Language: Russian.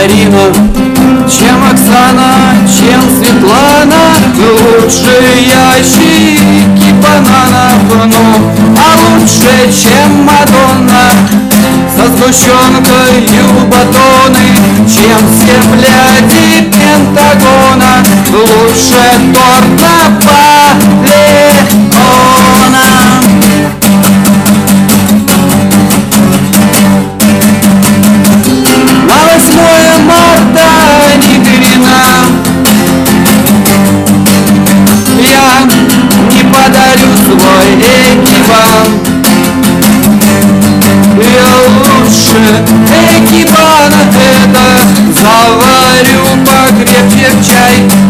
Марина, чем Оксана, чем Светлана. Лучше ящики бананов, ну, а лучше, чем Мадонна со сгущенкою батоны, чем все бляди Пентагона. Лучше торт Наполеона. На 8 марта Нигрина я не подарю свой экипан. Я лучше экипана это заварю покрепче в чай.